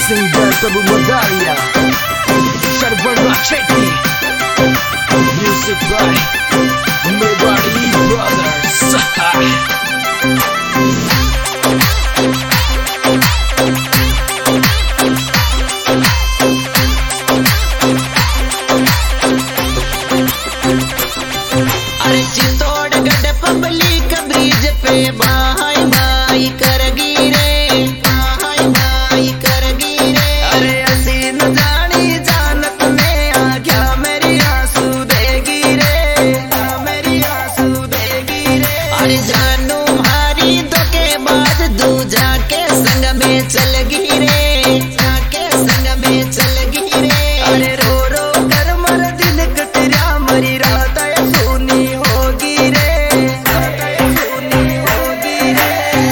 Singer Prabhu Madariya, Sarvan Racheti, music by Mewari Brothers. अरे Chittorgarh public bridge पे बाई बाई करगी रे, बाई बाई करगी रे। अरे असी न जानी जानत में आ गया मेरी आंसू देगी रे, मेरी आंसू देगी रे। अरे जानू मारी धोखेबाज दूजा के संग में चलगी रे, जाके संग में चलगी रे। अरे रो रो कर मर दिल कटरा मरी रात सुनी होगी रे, सुनी होगी रे।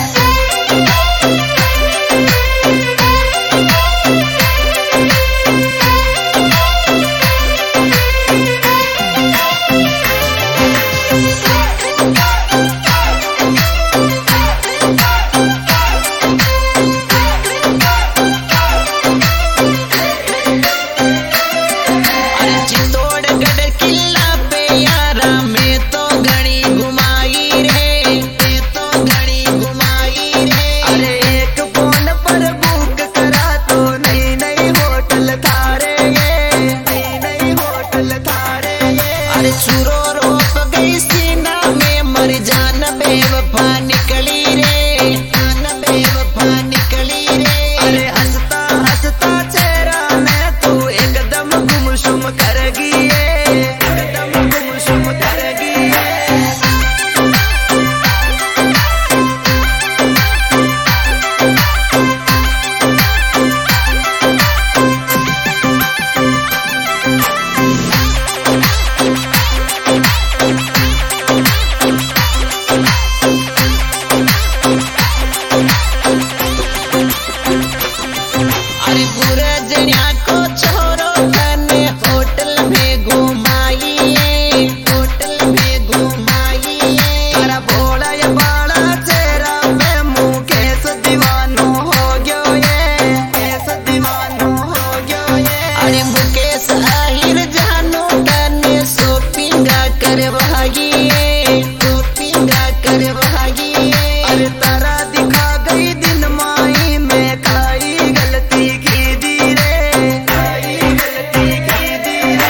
अरे चित्तौड़गढ़ किला पे यारा में तो घड़ी घुमाई रे, मैं तो घड़ी घुमाई रे। अरे एक फोन पर बुक करा तो नई नई होटल थारे ये, नई नई होटल थारे ये। अरे चूरो रोप गई सीना में मर जान बेवफा निकली रे, जान बेवफा निकली रे। अरे हंसता हंसता चेहरा में तू एकदम गुमसुम करगी ये, एकदम गुमसुम करगी ये। अरे गुरजरिया को छोरो कने होटल में घुमाई, होटल में घुमाई। अरे भोला या बाड़ा चेहरा पे मुँह कैसे दीवानो हो गयो ये, कैसे दीवानो हो गयो ये। अरे मुकेश आहिर जानू कने शॉपिंगा करवाई, शॉपिंगा करवाई। अरे तारा दिखा गई दिन माई में खाई गलती की दी रे, खाई गलती की दी रे।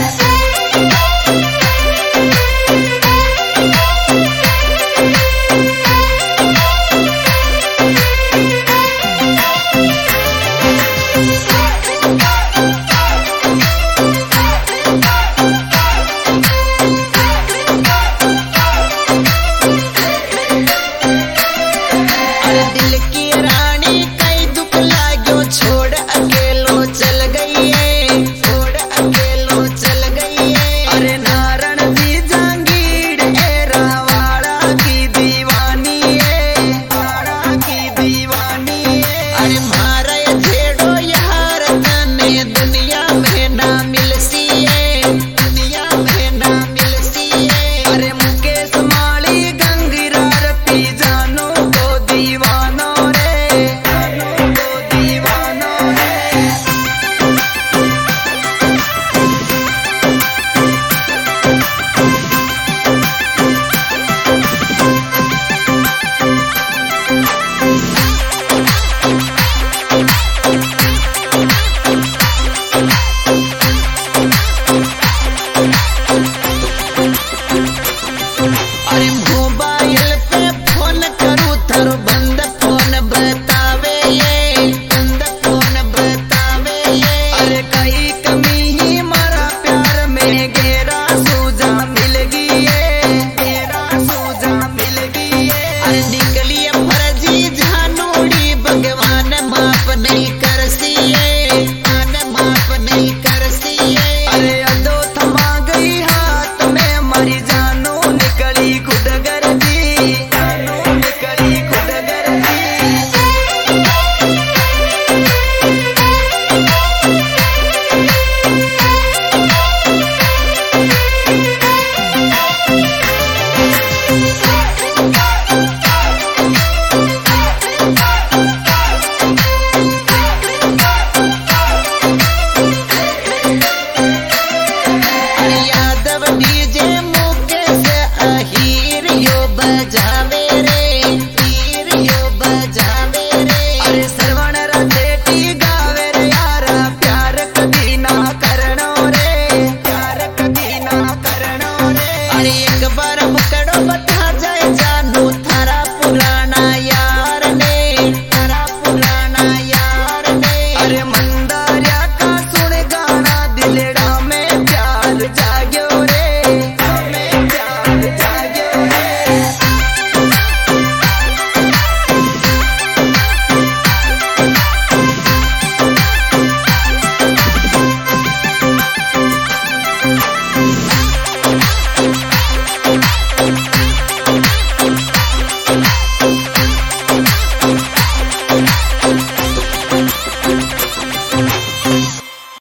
अरे दिल की रानी कई दुख लाग्यो छोड़ अकेलो चल गई है, छोड़ अकेलो चल गई है। अरे नारायण जी जांगीर एरा वाड़ा की दीवानी है, वाड़ा की दीवानी है। अरे